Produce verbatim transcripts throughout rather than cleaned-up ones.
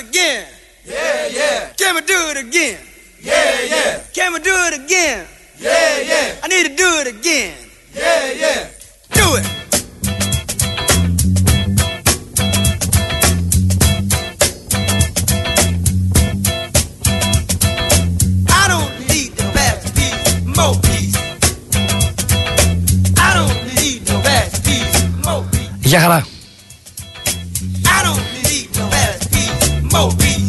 again? Yeah, yeah. Can we do it again? Yeah, yeah. Can we do it again? Yeah, yeah. I need to do it again. Yeah, yeah. Do it. I don't need the fast piece, more piece. I don't need no fast piece, more piece. Γεια χαρά. I don't need no fast piece, more piece.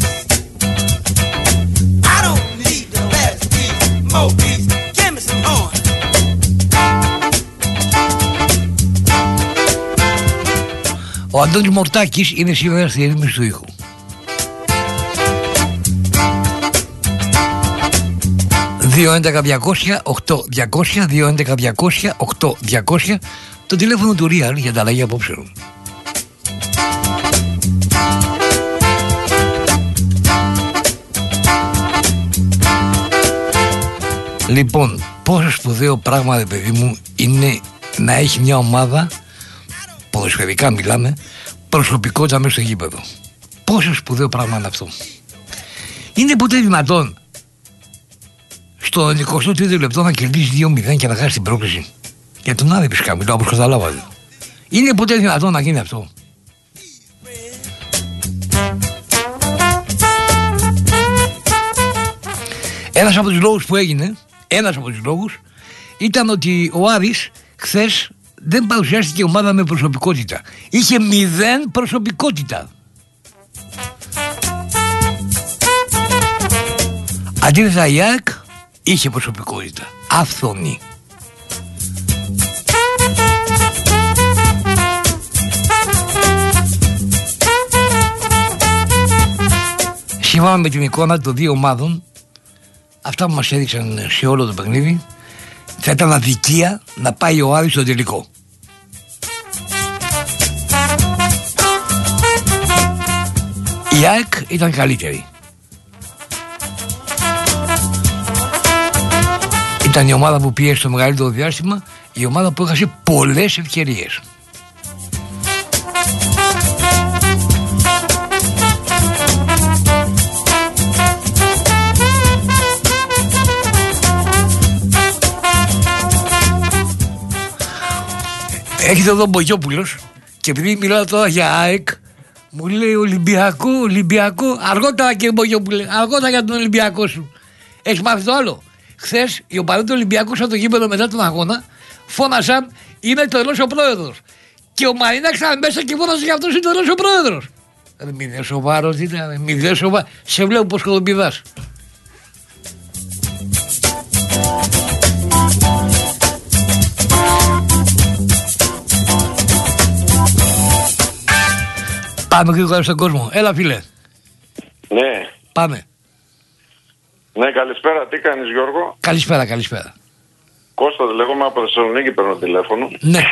I don't need no fast piece, more piece. Give me some horn. Ο Αντώνης Μορτάκης είναι σήμερα στη ρύθμιση του ήχου. δύο έντεκα διακόσια οκτώ διακόσια, δύο έντεκα διακόσια οκτώ διακόσια, το τηλέφωνο του Real για τα αλλαγή απόψεων. Λοιπόν, πόσο σπουδαίο πράγμα, ρε παιδί μου, είναι να έχει μια ομάδα, ποδοσφαιρικά μιλάμε, προσωπικότητα μέσα στο γήπεδο. Πόσο σπουδαίο πράγμα είναι αυτό. Είναι ποτέ δυνατόν στο εικοστό τρίτο λεπτό να κερδίσει δύο μηδέν και να χάσει την πρόκληση? Για τον Άδη φυσικά μιλάω, όπως καταλάβατε. Είναι ποτέ δυνατόν να γίνει αυτό? Ένας από τους λόγους που έγινε, ένας από τους λόγους ήταν ότι ο Άρης χθες δεν παρουσιάστηκε ομάδα με προσωπικότητα. Είχε μηδέν προσωπικότητα. Αντίθετα η ΑΕΚ είχε προσωπικότητα. Άφθονη. Σύμφωνα με την εικόνα των δύο ομάδων, αυτά που μας έδειξαν σε όλο το παιχνίδι, θα ήταν αδικία να πάει ο Άρης στο τελικό. Η ΑΕΚ ήταν καλύτερη. Ήταν η ομάδα που πίεσε το μεγαλύτερο διάστημα, η ομάδα που έχασε πολλές ευκαιρίες. Έχετε εδώ Μπογιόπουλος και επειδή μιλάω τώρα για ΑΕΚ, μου λέει Ολυμπιακό, Ολυμπιακό. Αργότερα κύριε Μπογιόπουλε, αργότερα για τον Ολυμπιακό σου. Έχεις μάθει το άλλο? Χθες οι οπαδοί του Ολυμπιακού στο γήπεδο μετά τον αγώνα φώνασαν είναι τρελός ο πρόεδρος. Και ο Μαρίναξ ήταν μέσα και φώνασε για αυτός είναι τρελός ο πρόεδρος. Μη δε σοβαρός, μη δε σοβαρός. Σε βλέπω πως κολομπιδάς. Πάμε γρήγορα στον κόσμο. Έλα φίλε. Ναι. Πάμε. Ναι, καλησπέρα. Τι κάνεις Γιώργο? Καλησπέρα, καλησπέρα. Κώστας λέγομαι, από Θεσσαλονίκη παίρνω τηλέφωνο. Ναι.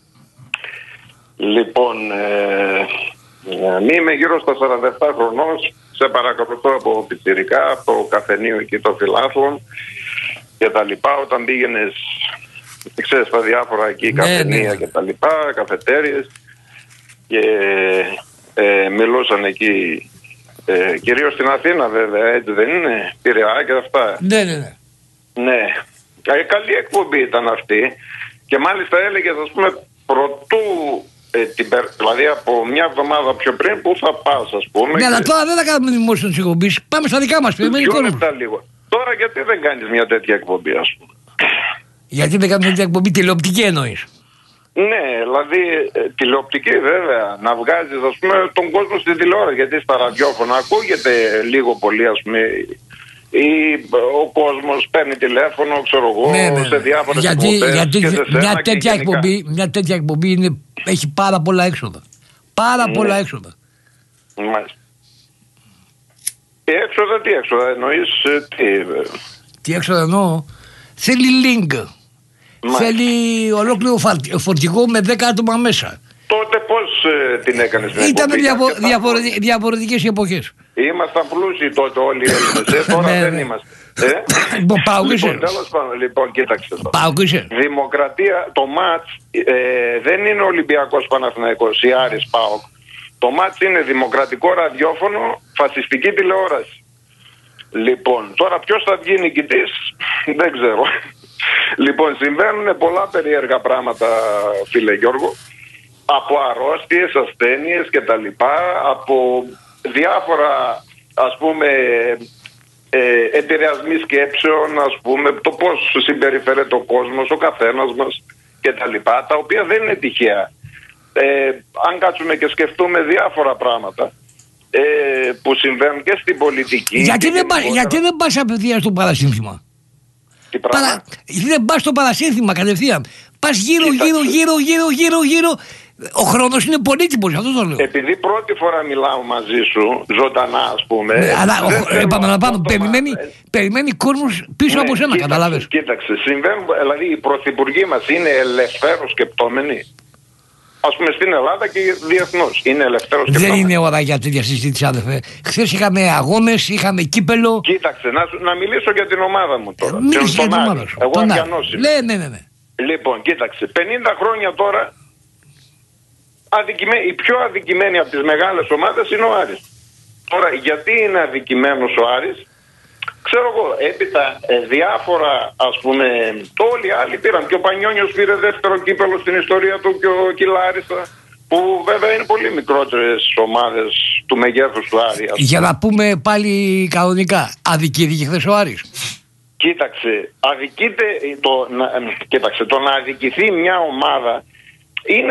Λοιπόν, ε, ε, είμαι γύρω στα σαράντα επτά χρονών. Σε παρακολουθώ από πιτσιρικά, από το καφενείο εκεί των φιλάθλων και τα λοιπά. Όταν πήγαινες, ξέρεις, στα διάφορα εκεί ναι, καφενεία ναι. και τα λοιπά, καφετέριες και ε, μιλούσαν εκεί. Ε, κυρίως στην Αθήνα βέβαια, έτσι δεν είναι, Πειραιά και αυτά. Ναι, ναι, ναι. Ναι, ε, καλή εκπομπή ήταν αυτή και μάλιστα έλεγες ας πούμε πρωτού, ε, την, δηλαδή από μια εβδομάδα πιο πριν που θα πας ας πούμε. Ναι, και... αλλά τώρα δεν θα κάνουμε δημόσιο της εκπομπής, πάμε στα δικά μας. Δύο λεπτά λίγο. Τώρα γιατί δεν κάνεις μια τέτοια εκπομπή ας πούμε? Γιατί δεν κάνεις μια τέτοια εκπομπή, τηλεοπτική εννοείς? Ναι, δηλαδή ε, τηλεοπτική βέβαια, να βγάζεις ας πούμε τον κόσμο στην τηλεόραση, γιατί στα ραδιόφωνα ακούγεται λίγο πολύ ας πούμε ή ο κόσμος παίρνει τηλέφωνο, ξέρω εγώ, ναι, ναι, σε διάφορες γιατί, εκπομπές γιατί και σε σένα μια, και τέτοια εκπομπή, μια τέτοια εκπομπή είναι, έχει πάρα πολλά έξοδα. Πάρα ναι. πολλά έξοδα. Μάλιστα. Τι έξοδα, τι έξοδα εννοείς, τι... Τι έξοδα εννοώ, θέλει link. Μάλιστα. Θέλει ολόκληρο φορτηγό με δέκα άτομα μέσα. Τότε πώς ε, την έκανες την Ήταν εκπομπή? διαφο- διαφορετικές, διαφορετικές εποχές. Ήμασταν πλούσιοι τότε όλοι οι Έλληνες, ε, τώρα ναι, δεν ναι. είμαστε. Ε? Λοιπόν, πάω και λοιπόν, τέλος πάντων, λοιπόν, κοίταξε τώρα. Πάω και είσαι. Δημοκρατία, το μάτς ε, δεν είναι Ολυμπιακός Παναθηναϊκός ή Άρης ΠΑΟΚ. Το Το μάτς είναι δημοκρατικό ραδιόφωνο, φασιστική τηλεόραση. Λοιπόν, τώρα ποιος θα βγει νικητής, δεν ξέρω. Λοιπόν, συμβαίνουν πολλά περίεργα πράγματα, φίλε Γιώργο. Από αρρώστιες, ασθένειες και τα λοιπά, από διάφορα, ας πούμε, ε, επηρεασμοί σκέψεων, ας πούμε, το πώς συμπεριφέρεται ο κόσμος, ο καθένας μας και τα λοιπά, τα οποία δεν είναι τυχαία. Ε, αν κάτσουμε και σκεφτούμε διάφορα πράγματα ε, που συμβαίνουν και στην πολιτική. Γιατί, δεν, πα, γιατί δεν πας απευθείας στο παρασύνθημα? Τι πράγμα? Παρα... Δεν πας στο παρασύνθημα κατευθείαν. Πας γύρω, Κοίταξε. γύρω, γύρω, γύρω, γύρω, γύρω. Ο χρόνος είναι πολύτιμος, αυτό το λέω. Επειδή πρώτη φορά μιλάω μαζί σου, ζωντανά ας πούμε. Ναι, αλλά δεν θέλω επαναλαμβάνω, αυτό το περιμένει, μάθημα. περιμένει κόσμος πίσω Ναι, από σένα, κοίταξε, καταλάβες. Κοίταξε, συμβαίνουν, δηλαδή οι πρωθυπουργοί μας είναι ελευθέρως σκεπτόμενοι. Ας πούμε στην Ελλάδα και διεθνώς. Είναι ελευθέρως Δεν σκεπτόμενοι. είναι ώρα για τέτοια συζήτηση, άδερφε. Χθες είχαμε αγώνες, είχαμε κύπελο. Κοίταξε, να, σου- να μιλήσω για την ομάδα μου τώρα. Μίλησε Τον για την Άρη. ομάδα σου. Εγώ Τον Άρη. Αριανός είμαι. Ναι, ναι, ναι, ναι. Λοιπόν, κοίταξε, πενήντα χρόνια τώρα αδικημέ... η πιο αδικημένη από τις μεγάλες ομάδες είναι ο Άρης. Τώρα, γιατί είναι αδικημένος ο Άρης? Ξέρω εγώ, έπειτα ε, διάφορα, ας πούμε, όλοι οι άλλοι πήραν. Και ο Πανιόνιος πήρε δεύτερο κύπελο στην ιστορία του και ο Κιλάριστα, που βέβαια είναι πολύ μικρότερες ομάδες του μεγέθους του Άρη. ας πούμε. Για να πούμε πάλι κανονικά, αδικήθηκε χθες ο Άρης. Κοίταξε, αδικείται το, να, ε, κοίταξε, το να αδικηθεί μια ομάδα είναι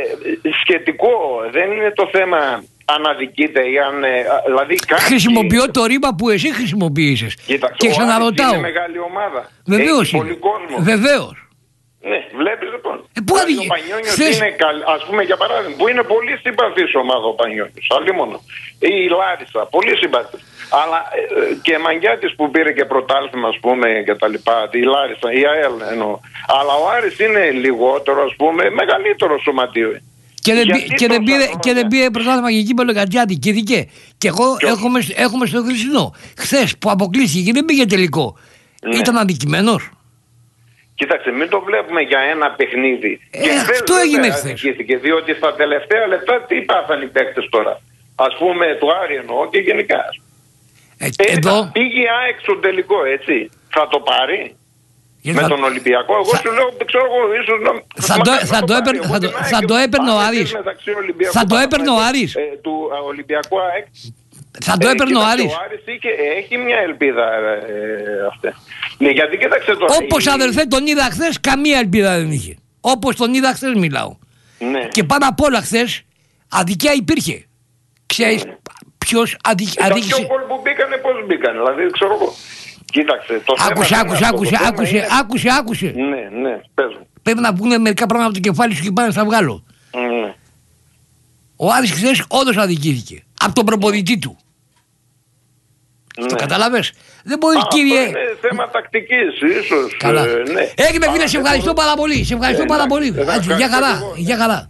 ε, σχετικό, δεν είναι το θέμα αν αδικείται ή αν, ε, δηλαδή κάποιοι... Χρησιμοποιώ το ρήμα που εσύ χρησιμοποίησες. Κοίταξε, Και ο Άρης ξαναρωτάω. είναι μεγάλη ομάδα. Βεβαίως Έχει είναι. πολύ κόσμο. Βεβαίως. Ναι, βλέπεις λοιπόν. Ε, πού Δηλαδή, αδικεί- ο Πανιόνιος χθες- είναι, καλ- ας πούμε για παράδειγμα, που είναι πολύ συμπαθής ομάδα ο Πανιόνιος, αλλήμωνο. Ή η Λάρισα, πολύ συμπαθής. Αλλά ε, και Μαγκιάτης που πήρε και πρωτάθλημα, ας πούμε, και τα λοιπά, η Λάρισα, η ΑΕΛ εννοώ. Αλλά ο Άρης είναι λιγότερο, ας πούμε, μεγαλύτερο σωματείο. Και δεν, Γιατί πή- και δεν τόσα πήρε, χρόνια? και δεν πήρε πρωτάθλημα και κύπελο γιατί αδικήθηκε. Και εγώ Ποιος? έχουμε, έχουμε στο Χρυσινό. Χθες που αποκλείστηκε και δεν πήγε τελικό. Ναι. Ήταν αδικημένος. Κοίταξε, μην το βλέπουμε για ένα παιχνίδι. Ε, Και χθες αυτό βέβαια έγινε χθες. αδικήθηκε, διότι στα τελευταία λεπτά τι πάθαν οι παίκτες τώρα. Ας πούμε, του Άρη εννοώ και γενικά. Ε, Έπειτα, εδώ. πήγε η ΑΕΚ στο τελικό, έτσι. Θα το πάρει γιατί με θα- τον Ολυμπιακό. Εγώ θα- σου λέω, ξέρω εγώ, ίσως να. Θα το- μακάρι θα να το πάρει. έπαιρνε- Εγώ θα το- την ΑΕΚ θα το και έπαιρνε ο πάμε Άρης. μεταξύ Ολυμπιακού Θα το Παναθηναϊκού, έπαιρνε ο Άρης. ε, του α, Ολυμπιακού ΑΕΚ. Θα το Ε, έπαιρνε ο κοίταξε, Άρης. Ο Άρης είχε, έχει μια ελπίδα ε, ε, αυτή. Ναι, γιατί κοίταξε τώρα. Όπως η- αδερφέ τον είδα χθες, καμία ελπίδα δεν είχε. Όπως τον είδα χθες μιλάω. Ναι. Και πάνω απ' όλα χθες, αδικία υπήρχε. Ξέρεις ποιος αδικ, Τα αδίκησε. πιο γκολ που μπήκανε, πώς μπήκανε, δηλαδή ξέρω εγώ. Κοίταξε, το θέμα Άκουσε, δεν είναι άκουσε, αυτό, το άκουσε, θέμα άκουσε, είναι- άκουσε, άκουσε. Ναι, ναι, πες μου. Πρέπει να βγουν μερικά πράγματα από το κεφάλι σου και πάνε να στα βγάλω. Ναι. Ο Άρης χθες όντως αδικήθηκε. Από τον προπονητή του. Το Ναι. καταλάβες. Δεν μπορεί, Α, αυτό κύριε. είναι θέμα τακτικής, ίσως. Καλά. ε, ναι. Έγινε φίλε, Αλλά σε δεν ευχαριστώ μπορώ- πάρα πολύ. Σε ευχαριστώ Ε, πάρα εντάξει, πολύ. ε, Άντε, για ευχαριστώ χαρά. και εγώ. Για χαρά.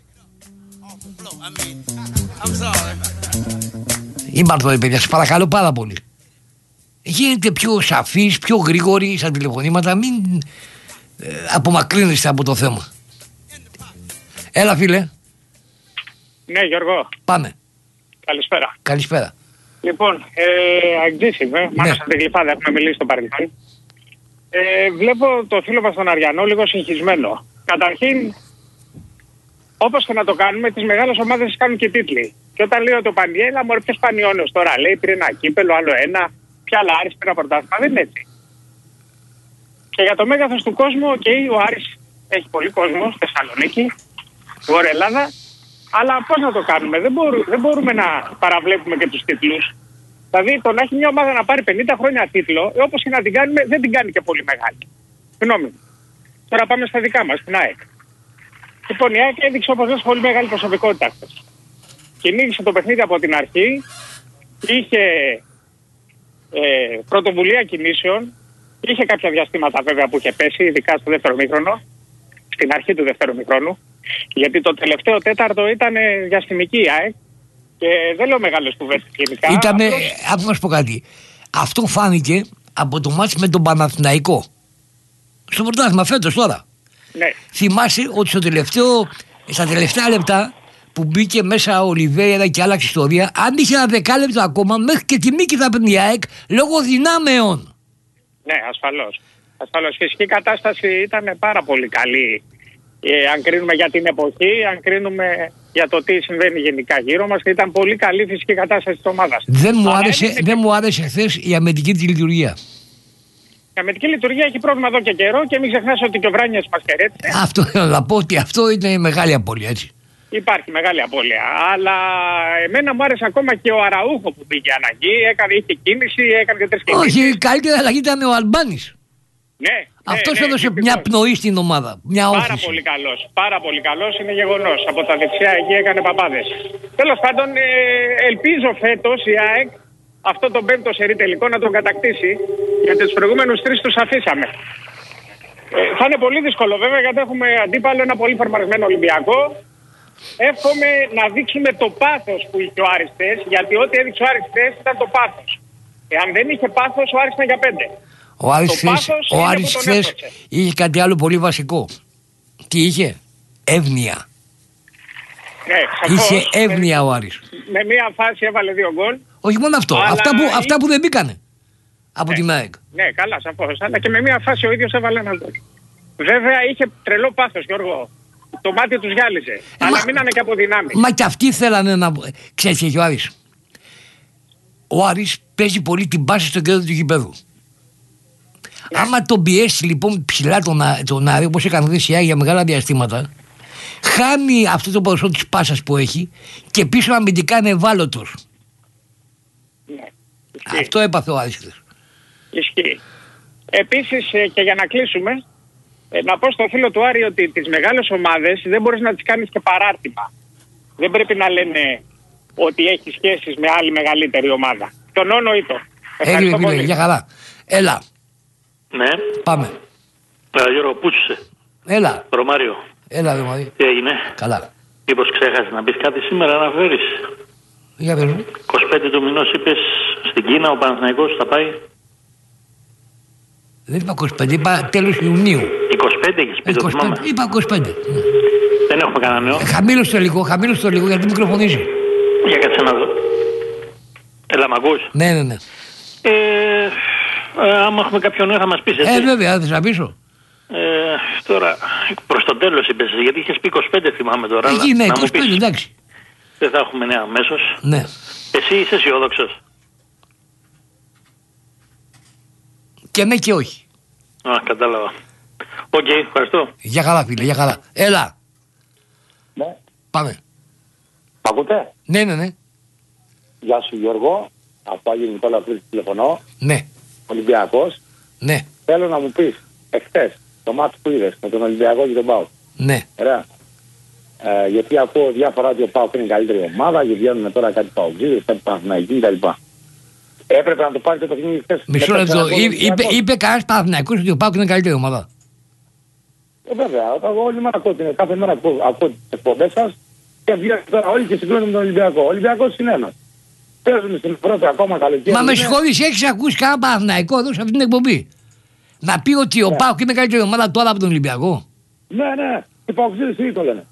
Είμαστε εδώ, παιδιά, σας παρακαλώ πάρα πολύ. Γίνετε πιο σαφείς, πιο γρήγοροι στα τηλεφωνήματα, μην ε, απομακρύνεστε από το θέμα. Έλα φίλε, Ναι, Γιώργο, πάμε. καλησπέρα. Καλησπέρα. Λοιπόν, ε, αγγλής είμαι, Ναι. Μάνος από την Γλυφάδα, έχουμε μιλήσει στο παρελθόν. Ε, βλέπω το φίλο μας τον Αριανό λίγο συγχυσμένο. Καταρχήν, όπως και να το κάνουμε, τις μεγάλες ομάδες κάνουν και τίτλοι. Και όταν λέει ότι ο Πανιέλα, μωρέ ποιος Πανιόνιος τώρα, λέει πήρε ένα κύπελο, άλλο ένα, ποια άλλα Άρης πήρε ένα πρωτάθλημα, δεν είναι έτσι. Και για το μέγεθος του κόσμου, οκ, okay, ο Άρης έχει πολύ κόσμο, Θεσσαλονίκη, Βόρεια Ελλάδα, αλλά πώς να το κάνουμε, δεν, μπορού, δεν μπορούμε να παραβλέπουμε και τους τίτλους. Δηλαδή το να έχει μια ομάδα να πάρει πενήντα χρόνια τίτλο, ε, όπως και να την κάνουμε, δεν την κάνει και πολύ μεγάλη. Γνώμη μου. Τώρα πάμε στα δικά μας, την ΑΕΚ. Λοιπόν, η ΑΕΚ έδειξε όπως λες πολύ μεγάλη προσωπικότητα χθες. Κυνήγησε το παιχνίδι από την αρχή, είχε ε, πρωτοβουλία κινήσεων, είχε κάποια διαστήματα βέβαια που είχε πέσει, ειδικά στο δεύτερο μήχρονο, στην αρχή του δεύτερου μηχρόνου, γιατί το τελευταίο τέταρτο ήταν διαστημική η ΑΕΚ και δεν λέω μεγάλες κουβέντες γενικά. Ήτανε, απλώς- άκου να σου πω κάτι. Αυτό φάνηκε από το μάτς με τον Παναθηναϊκό. Στο πρωτάθλημα φέτος τώρα. Ναι. Θυμάσαι ότι στο τελευταίο, στα τελευταία λεπτά που μπήκε μέσα ο Ολιβέηρα και άλλαξε ιστορία, αν είχε ένα δεκάλεπτο ακόμα, μέχρι και τη νίκη θα παίρνει η ΑΕΚ λόγω δυνάμεων. Ναι, ασφαλώς. Ασφαλώς. Φυσική κατάσταση ήταν πάρα πολύ καλή. Ε, αν κρίνουμε για την εποχή, αν κρίνουμε για το τι συμβαίνει γενικά γύρω μας, ήταν πολύ καλή η φυσική κατάσταση της ομάδας. Δεν μου άρεσε, δεν και... μου άρεσε χθες η αμυντική της λειτουργία. Η αμυντική λειτουργία έχει πρόβλημα εδώ και καιρό και μην ξεχνάς ότι και ο Βράνιας μας χαιρέτησε. Αυτό θέλω να πω, ότι αυτό είναι μεγάλη απώλεια, έτσι. Υπάρχει μεγάλη απώλεια. Αλλά εμένα μου άρεσε ακόμα και ο Αραούχο που πήγε αναγκή, έκανε, είχε κίνηση, έκανε και τρεις κινήσεις. Όχι, καλύτερα αλλαγή ήταν ο Αλμπάνης. Ναι. Αυτός ναι, έδωσε ναι, μια πνοή στην ομάδα. Μια πάρα όθηση. πολύ καλός. Πάρα πολύ καλός, είναι γεγονός. Από τα δεξιά εκεί έκανε παπάδες. Τέλος πάντων, ε, ελπίζω φέτος η ΑΕΚ αυτό τον πέμπτο σερί τελικό να τον κατακτήσει. Γιατί τους προηγούμενους τρεις τους αφήσαμε. Ε, θα είναι πολύ δύσκολο βέβαια γιατί έχουμε αντίπαλο ένα πολύ φορμαρισμένο Ολυμπιακό. Εύχομαι να δείξουμε το πάθος που είχε ο Άρης χθες, γιατί ό,τι έδειξε ο Άρης χθες ήταν το πάθος. Εάν δεν είχε πάθος, ο Άρης ήταν για πέντε. Ο Άρης ο Άρης χθες είχε κάτι άλλο πολύ βασικό. Τι είχε? Εύνοια. Ναι, σαφώς, είχε εύνοια ο Άρης. Με μία φάση έβαλε δύο γκολ. Όχι μόνο αυτό. Αυτά που, αυτά που δεν μπήκανε από ναι, την ΑΕΚ. Ναι, καλά, σαφώς. Αλλά και με μία φάση ο ίδιος έβαλε ένα γκολ. Βέβαια είχε τρελό πάθος, Γιώργο. Το μάτι τους γυάλιζε. Ε, αλλά μα, μείνανε και από δυνάμεις. Μα και αυτοί θέλανε να. Ξέρεις, έχει ο Άρης. Ο Άρης παίζει πολύ την πάση στο κέντρο του γηπέδου. Ναι. Άμα τον πιέσει λοιπόν ψηλά τον, τον Άρη, όπως έκανε η ΣΥΑ για μεγάλα διαστήματα, χάνει αυτό το ποσό της πάσας που έχει και πίσω αμυντικά είναι ευάλωτος. Ναι. Αυτό έπαθε ο Άρης. Ισχύει. Επίσης και για να κλείσουμε, να πω στο φίλο του Άρη ότι τις μεγάλες ομάδες δεν μπορείς να τις κάνεις και παράρτημα. Δεν πρέπει να λένε ότι έχει σχέσεις με άλλη μεγαλύτερη ομάδα. Τον όνο ή το. Έγινε φίλε, για καλά. Έλα. Ναι. Πάμε. Έλα Γιώργο, πού είσαι? Έλα. Ρωμάριο. Έλα Ρωμάριο. Τι έγινε? Καλά. Μήπως ξέχασες να πεις κάτι σήμερα να φέρεις? Για πες μου. είκοσι πέντε του μηνός είπες στην Κίνα ο Παναθηναϊκός θα πάει. Δεν είπα είκοσι πέντε, είπα τέλος Ιουνίου. είκοσι πέντε έχεις πει, το θυμάμαι. Είπα είκοσι πέντε. Δεν έχουμε κανένα νέο. Χαμήλωσε το λίγο, χαμήλωσε το λίγο γιατί μικροφωνίζει. Για κάτσε να δω. Έλα, μ' ακούς? Ναι, ναι, ναι. Ε, ε, άμα έχουμε κάποιον νέο θα μας πεις, έτσι. Ε, βέβαια, δεν θες να πείσω. Ε, τώρα, προς το τέλος είπες, γιατί είχες πει είκοσι πέντε θυμάμαι τώρα. Εκεί, ναι, να είκοσι πέντε, εντάξει. Δεν θα έχουμε νέα αμέσως. Ναι. Εσύ είσαι αισιόδοξος? Και ναι και όχι. Α, κατάλαβα. Οκ, okay, ευχαριστώ. Για καλά φίλε, για καλά. Έλα. Ναι. Πάμε. Μ' ακούτε? Ναι, ναι, ναι. Γεια σου Γιώργο. Από Άγιο Νικόλα Πλήρη τηλεφωνώ. Ναι. Ολυμπιακός. Ναι. Θέλω να μου πεις εχθές το μάτι που είδες με τον Ολυμπιακό και τον ΠΑΟΚ. Ναι. Ωραία. Ε, γιατί ακούω διάφορα ότι ο ΠΑΟΚ είναι η καλύτερη ομάδα και βγαίνουν τώρα κάτι ΠΑΟΚζίδες, κάτι Παναθηναϊκοί κτλ. Έπρεπε να το πάρει το παιχνίδι χθες. Μισό λεπτό. Είπε, είπε κανένας Παναθηναϊκός ότι ο ΠΑΟΚ είναι η καλύτερη ομάδα. Ε, βέβαια. Όλη μέρα ακούω, κάθε μέρα ακούω, ακούω τις εκπομπές σας και βγαίνουν τώρα όλοι και συγκρίνουν με τον Ολυμπιακό. Ο Ολυμπιακός είναι ένας. Παίζουν στην Ευρώπη ακόμα καλοκαίρι. Μα με συγχωρείς, έχεις ακούσει κανένα Παναθηναϊκό εδώ σε αυτή την εκπομπή να πει ότι ο ΠΑΟΚ είναι η καλύτερη ομάδα τώρα από τον Ολυμπιακό? Ναι, ναι. Οι Παοκτζίδες τι το λένε.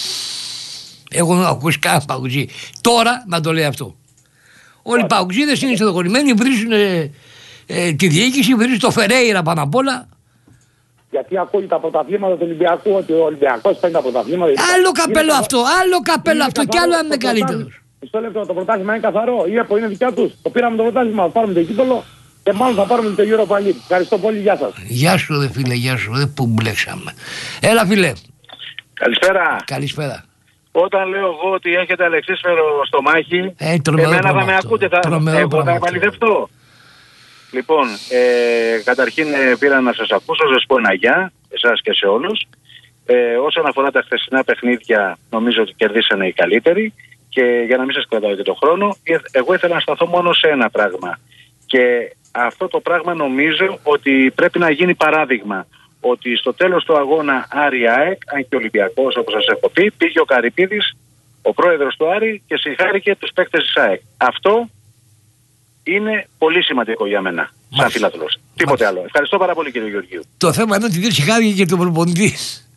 Εγώ δεν έχω ακούσει κανένα Παοκτζή τώρα να το λέει αυτό. Όλοι οι Παοκτζίδες είναι στενοχωρημένοι, βρίζουν ε, ε, τη διοίκηση, βρίζουν το Φερέιρα πάνω απ' όλα. Γιατί ακούει τα πρωταθλήματα του Ολυμπιακού, ότι ο Ολυμπιακός παίρνει τα πρωταθλήματα. Άλλο καπέλο αυτό, άλλο καπέλο αυτό κι άλλο αν είναι καλύτερο. Μισό λεπτό, το πρωτάθλημα είναι καθαρό. Η ΕΠΟ είναι δικιά του. Το πήραμε το πρωτάθλημα, θα πάρουμε το κύπελο και μάλλον θα πάρουμε το Europa League. Ευχαριστώ πολύ, γεια σας. Γεια σου, δε φίλε, γεια σου, δε που μπλέξαμε. Έλα, φίλε. Καλησπέρα. Καλησπέρα. Όταν λέω εγώ ότι έχετε αλεξίσφαιρο στο μάχη, ε, εμένα θα με ακούτε, θα, εγώ θα επαληθευτώ. Λοιπόν, ε, καταρχήν ε, πήρα να σας ακούσω, σας πω ένα γεια, εσάς και σε όλους. Ε, όσον αφορά τα χθεσινά παιχνίδια, νομίζω ότι κερδίσανε οι καλύτεροι και για να μην σας κρατάω και το χρόνο, εγώ ήθελα να σταθώ μόνο σε ένα πράγμα. Και αυτό το πράγμα νομίζω ότι πρέπει να γίνει παράδειγμα. Ότι στο τέλος του αγώνα Άρη ΑΕΚ, αν και Ολυμπιακός όπως σας έχω πει, πήγε ο Καρυπίδης, ο πρόεδρος του Άρη και συγχάρηκε τους παίκτες της ΑΕΚ. Αυτό είναι πολύ σημαντικό για μένα, σαν φιλάθλος. Τίποτε άλλο. Ευχαριστώ πάρα πολύ κύριε Γεωργίου. Το θέμα είναι ότι δεν συγχάρηκε και τον προπονητή.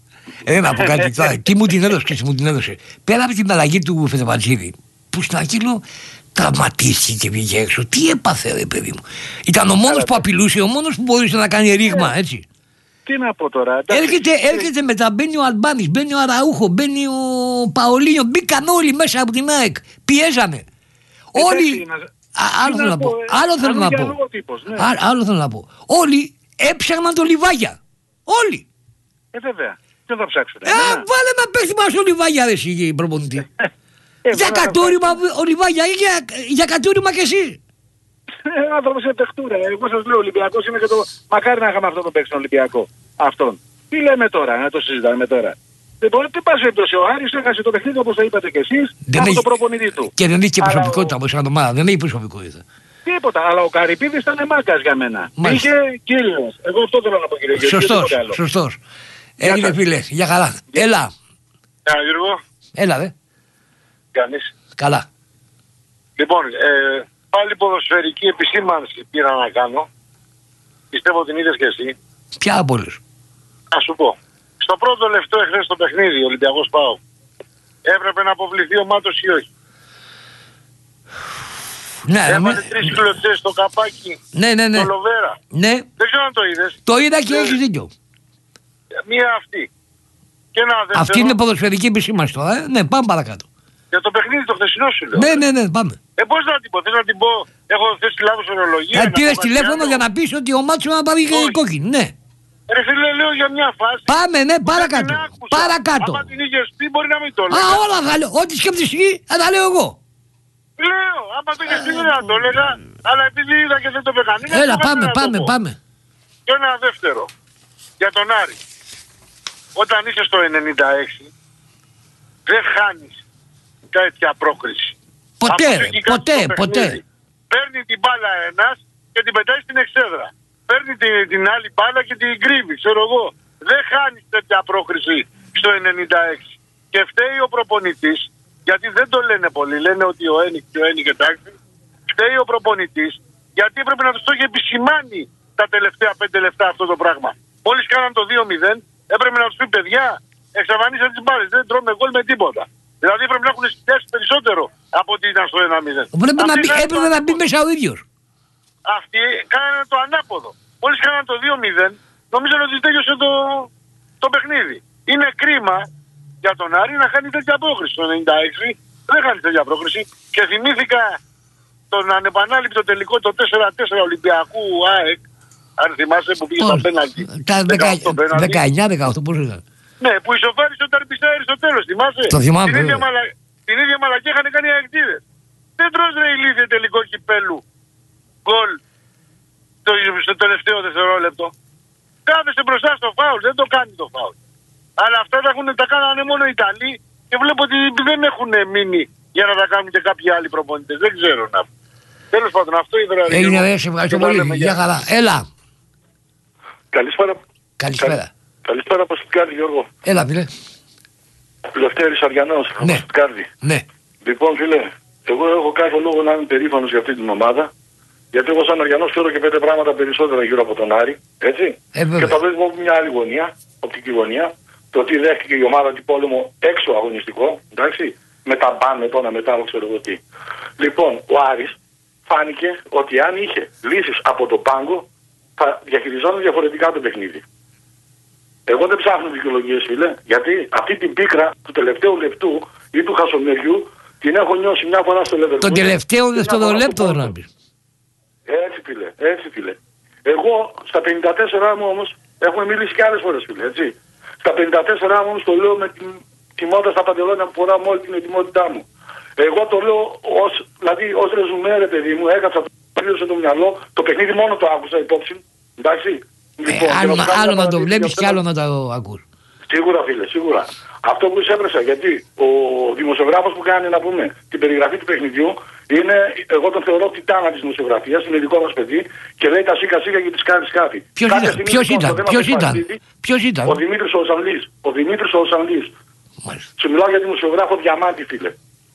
Ε, να πω κάτι τώρα. Τι μου την έδωσε, τι μου την έδωσε. Πέρα από την αλλαγή του Φετεβατζίδη, που στην αρχή λέω τραυματίστηκε και βγήκε έξω. Τι έπαθε, ρε παιδί μου. Ήταν ο μόνος που απειλούσε, ο μόνος που μπορούσε να κάνει ρήγμα, έτσι. Τι να πω τώρα. Έρχεται, έρχεται μετά, μπαίνει ο Αλμπάνης, μπαίνει ο Αραούχο, μπαίνει ο Παολίνιο. Μπήκαν όλοι μέσα από την ΑΕΚ. Πιέζανε. Όλοι. Άλλο θέλω να πω. Άλλο θέλω να πω. Άλλο θέλω να πω. Όλοι έψαχναν το Λιβάγια. Όλοι. Ε, βέβαια. Δεν θα ψάξουν. Ε, βάλε ένα παίχτη μας στο Λιβάγια, ρε εσύ, προπονητή. Για κατούριμα, ο Λιβάγια, για κατούριμα κι εσύ. Ο άνθρωπος είναι παιχτούρα. Εγώ σας λέω, ο Ολυμπιακός είναι και το. Μακάρι να είχαμε αυτό το παίξει στον Ολυμπιακό. Αυτόν. Τι λέμε τώρα, να το συζητάμε τώρα. Λοιπόν, τι πας έπτωσε ο Άρης, έχασε το παιχνίδι όπως το είπατε κι εσείς, από τον προπονητή του. Και δεν έχει και προσωπικότητα όπως σαν ομάδα, δεν έχει προσωπικότητα. Τίποτα, αλλά ο Καρυπίδης ήταν μάγκας για μένα. Είχε κύριος. Εγώ αυτό θέλω να πω, κύριε Γιώργο. Σωστός, σωστός. Έγινε φίλε, για καλά. Έλα. Έλα Γιώργο. Έλα δε. Κάνεις. Καλά. Λοιπόν, ε, πάλι ποδοσφαιρική επισήμανση πήρα να κάνω. Πιστεύω την είδες και εσύ. Ποια από όλες? Να σου πω. Στο πρώτο λεπτό εχθές το παιχνίδι, ο Ολυμπιακός ΠΑΟΚ, έπρεπε να αποβληθεί ο Μάτος ή όχι? Ναι, έβαλε ναι, τρεις κλωτσές στο καπάκι, ναι, ναι, ναι. το Λοβέρα. Ναι. Δεν ξέρω αν το είδες. Το είδα και Ναι. έχεις δίκιο. Μία αυτή. Και ένα δεύτερο. Αυτή είναι ποδοσφαιρική επισήμανση τώρα, ε? Ναι, πάμε παρακάτω. Για το παιχνίδι το χθεσινό σου λέω. Ναι, ναι, ναι, πάμε. Ε, πώς να την πω, θες να την πω, έχω θέσει λάθος ορολογία. Ε, πήρες τηλέφωνο για να πεις ότι ο Μάτσο να πάρει και κόκκινη, ναι. Ρε φίλε, λέω για μια φάση. Πάμε, ναι, παρακάτω. Παρακάτω. Άμα την είχες πει μπορεί να μην το λέω. Α, όλα θα λέω. Ό,τι σκέφτεσαι εσύ, θα τα λέω εγώ. Λέω, άμα το είχες πει δεν θα το έλεγα, αλλά επειδή είδα και δεν το έκανε. Έλα, πάμε, πάμε, πάμε. Και ένα δεύτερο, για τον Άρη. Όταν είσαι στο ενενήντα έξι, δεν χάνεις τέτοια πρόκριση. Ποτέ, ποτέ, ποτέ. Παίρνει την μπάλα ένας και την πετάει στην εξέδρα. Παίρνει την, την άλλη μπάλα και την κρύβει, ξέρω εγώ. Δεν χάνει τέτοια πρόκριση στο ενενήντα έξι. Και φταίει ο προπονητής, γιατί δεν το λένε πολλοί, λένε ότι ο Ένικ και ο Ένικ εντάξει. Φταίει ο προπονητής, γιατί έπρεπε να τους το είχε επισημάνει τα τελευταία πέντε λεπτά αυτό το πράγμα. Μόλις κάναν το δύο μηδέν, έπρεπε να τους πει παιδιά, εξαφανίσαν τις μπάλες, δεν τρώμε γκολ με τίποτα. Δηλαδή έπρεπε να έχουν συνδυάσει περισσότερο από ότι ήταν στο ένα μηδέν. Έπρεπε να μπει μέσα ο ίδιος. Αυτοί κάνανε το ανάποδο. Μόλις κάνανε το δύο μηδέν, νομίζανε ότι τέλειωσε το, το παιχνίδι. Είναι κρίμα για τον Άρη να χάνει τέτοια πρόκριση. Το ενενήντα έξι δεν χάνει τέτοια πρόκριση. Και θυμήθηκα τον ανεπανάληπτο τελικό το τέσσερα τέσσερα Ολυμπιακού ΑΕΚ. Αν θυμάσαι που πήγε τα πέναλτι. Τα δεκαεννιά δεκαοκτώ πώς ήταν. Ναι, που ισοφάρισε ο Ταρπιστάρη στο τέλος. Θυμάσαι. Το θυμάμαι. Την ίδια, μαλα... την ίδια μαλακία είχαν κάνει οι αεκτήδες. Δεν τρως ρε ηλίθιε τελικό κυπέλου. Γκολ το, στο τελευταίο δευτερόλεπτο. Κάθεσε μπροστά στο φάουλ, δεν το κάνει το φάουλ. Αλλά αυτά τα, έχουν, τα κάνανε μόνο οι Ιταλοί και βλέπω ότι δεν έχουν μείνει για να τα κάνουν και κάποιοι άλλοι προπονητές. Δεν ξέρω να. Τέλος πάντων, αυτό ήθελα να. Έγινε ρε, σε ευχαριστώ πολύ. Γεια χαρά. Έλα. Καλησπέρα. Καλησπέρα. Καλησπέρα από Στουτγκάρδη, Γιώργο. Έλα, φίλε. Λευτέρης Αριανός, από Ναι. Στουτγκάρδη. Ναι. Λοιπόν, φίλε, εγώ έχω κάθε λόγο να είμαι περήφανος για αυτή την ομάδα. Γιατί εγώ σαν Αριανός ξέρω και πέντε πράγματα περισσότερα γύρω από τον Άρη. Έτσι. Ε, και τα βλέπω από μια άλλη γωνία, οπτική γωνία. Το τι δέχτηκε η ομάδα του πόλεμο έξω αγωνιστικό. Εντάξει. Με τα μπαν, με το ένα μετά, ξέρω εγώ τι. Λοιπόν, ο Άρης φάνηκε ότι αν είχε λύσεις από το πάγκο θα διαχειριζόταν διαφορετικά το παιχνίδι. Εγώ δεν ψάχνω δικαιολογίες, φίλε, γιατί αυτή την πίκρα του τελευταίου λεπτού ή του χασομεριού την έχω νιώσει μια φορά στο Leverkusen. Τον τελευταίο δευτερόλεπτο δεν να πεις. Έτσι, φίλε, έτσι, φίλε. Εγώ στα πενήντα τέσσερα μου όμως έχουμε μιλήσει και άλλες φορές, φίλε, έτσι. Στα πενήντα τέσσερα μου όμως το λέω με την τιμότητα στα παντελόνια που φοράω με όλη την ετοιμότητά μου. Εγώ το λέω ως, δηλαδή, ως ρεζουμέ, ρε παιδί μου, έκαψα το πλήρωσε το μυαλό, το παιχνίδι μόνο το άκουσα υπόψη, εντάξει. Λοιπόν, ε, άλλο, να άλλο να το βλέπεις και άλλο να το ακούς. Σίγουρα, φίλε, σίγουρα. Αυτό που εισέπρεσα, γιατί ο δημοσιογράφος που κάνει, να πούμε, την περιγραφή του παιχνιδιού, είναι, εγώ τον θεωρώ τιτάνα της δημοσιογραφίας, είναι δικό μας παιδί και λέει τα σίκα σίκα και τις κάνει κάτι. Ποιος ήταν, ποιος ήταν, ποιος ήταν, ποιος ήταν. Ο Δημήτρης ο Οσανλής, ο Δημήτρης ο Οσανλής. Σου μιλάω για δημοσιογράφο διαμάντη, φίλε.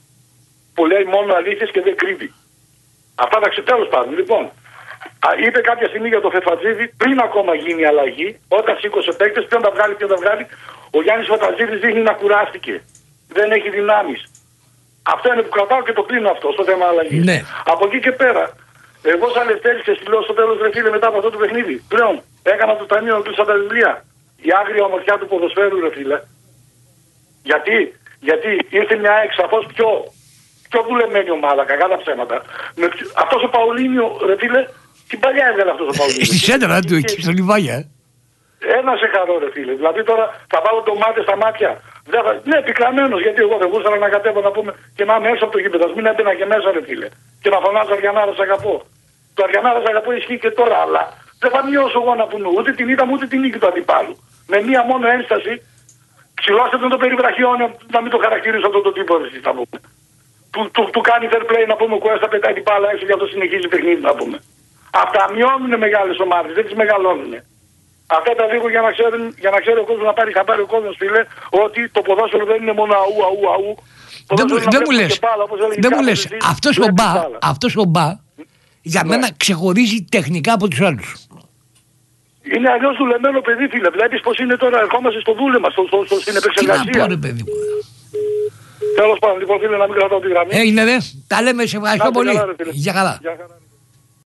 Που λέει μόνο αλήθειες και δεν κρύβει. Αυτά τα τέλος πάντων. Λοιπόν, είπε κάποια στιγμή για το Φεφατζίδη, πριν ακόμα γίνει η αλλαγή, όταν σήκωσε παίκτες, ποιον τα βγάλει, ποιον τα βγάλει. Ο Γιάννης Φωταζίδης δείχνει να κουράστηκε. Δεν έχει δυνάμεις. Αυτό είναι που κρατάω και το κλείνω αυτό στο θέμα αλλαγής. Ναι. Από εκεί και πέρα, εγώ σαν Λευτέρης και στυλώ στο τέλος ρε φίλε μετά από αυτό το παιχνίδι. Πλέον έκανα το ταμείο, κλείσα τα βιβλία. Η άγρια ομορφιά του ποδοσφαίρου ρε φίλε. Γιατί, γιατί ήρθε μια εξαφώς πιο, πιο δουλεμένη ομάδα, κακά τα ψέματα. Με, αυτός ο Παουλίνιο ρε φίλε, την παλιά έβγαλε αυτός ο Παουλίνιο. Στη σέντρα του εκεί, στο Λιβάγια. Ένα σε χαρό ρε φίλε. Δηλαδή τώρα θα βάλω το μάτι στα μάτια. Δεν θα... Ναι, πικραμένος, γιατί εγώ δεν μπορούσα να κατέβω να πούμε και να είμαι έξω από το γήπεδο. Μην έμπαινα και μέσα ρε φίλε. Και να φωνάζω Αριανάρα σ' αγαπώ. Το Αριανάρα σ' αγαπώ ισχύει και τώρα, αλλά δεν θα μειώσω εγώ να πούμε ούτε την είδα μου ούτε την νίκη του αντιπάλου. Με μία μόνο ένσταση, ξυλώστε τον το περιβραχιόνιο, να μην το χαρακτηρίσω αυτόν τον τύπο εσείς θα πούμε. Του, του, του κάνει fair play να πούμε ο Κουέστα πετάει την μπάλα έξω και αυτό συνεχίζει παιχνίδι να πούμε. Αυτά μειώνουν μεγάλες ομάδες, δεν τις μεγαλώνουν. Αυτά τα λίγο για να, ξέρουν, για να ξέρει ο κόσμος να πάρει χαμπάρι ο κόσμος φίλε ότι το ποδόσφαιρο δεν είναι μόνο αού αού αού. Δεν μου, δεν μου λες, δεν μου λες, αυτός ο Μπα, αυτός ο Μπα για μένα ξεχωρίζει τεχνικά από τους άλλους. Είναι αλλιώς δουλεμένο παιδί φίλε, βλέπεις πως είναι τώρα, ερχόμαστε στο δούλεμα, στο, στο, στο, στην επεξεργασία. Τι να πω ρε παιδί μου. Τέλος πάντων, λοιπόν φίλε να μην κρατάω τη γραμμή. Έγινε δε, τα λέμε, σε ευχαριστώ πολύ. Καλά, ρε, για καλά. Για καλά.